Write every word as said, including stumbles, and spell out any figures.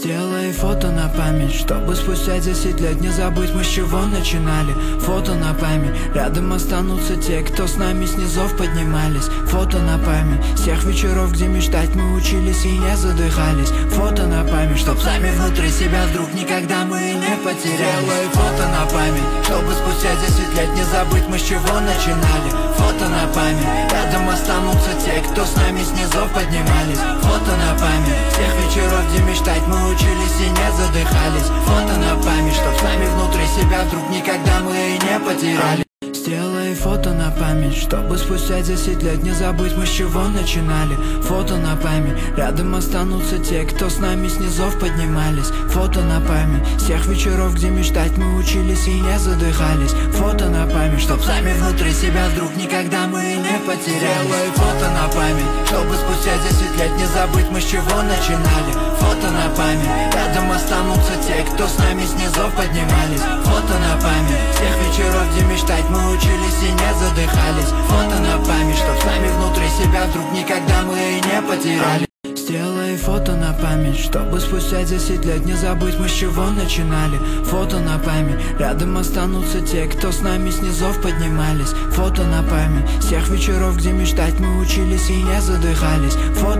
Сделай фото на память, чтобы спустя десять лет не забыть, мы с чего начинали. Фото на память, рядом останутся те, кто с нами с низов поднимались. Фото на память, всех вечеров, где мечтать мы учились и не задыхались. Фото на память, чтоб сами внутри себя вдруг никогда мы и не потеряли. Сделай фото на память, чтобы спустя десять лет не забыть, мы с чего начинали. Фото на память, рядом останутся те, кто с нами с низов поднимались. Фото на память, всех вечеров, где мечтать мы учились и не задыхались. Фото на память, чтоб с нами внутри себя вдруг никогда мы и не потеряли. Сделай фото на память, чтобы спустя десять лет не забыть, мы с чего начинали. Фото на память, рядом останутся те, кто с нами с низов поднимались. Фото на память, всех вечеров, где мечтать мы учились и не задыхались. Фото на память, чтоб сами внутри себя вдруг никогда мы и не потеряли. Сделай фото на память, чтобы спустя десять лет не забыть, мы с чего начинали. Фото на память, рядом останутся те, кто с нами с низов поднимались. Фото на память, всех вечеров, где мечтать мы учились и не задыхались. Фото на память, чтоб с нами внутри себя вдруг никогда мы и не потеряли. Сделай фото на память, чтобы спустя десять лет не забыть, мы с чего начинали. Фото на память, рядом останутся те, кто с нами с низов поднимались. Фото на память, всех вечеров, где мечтать мы учились и не задыхались. Фото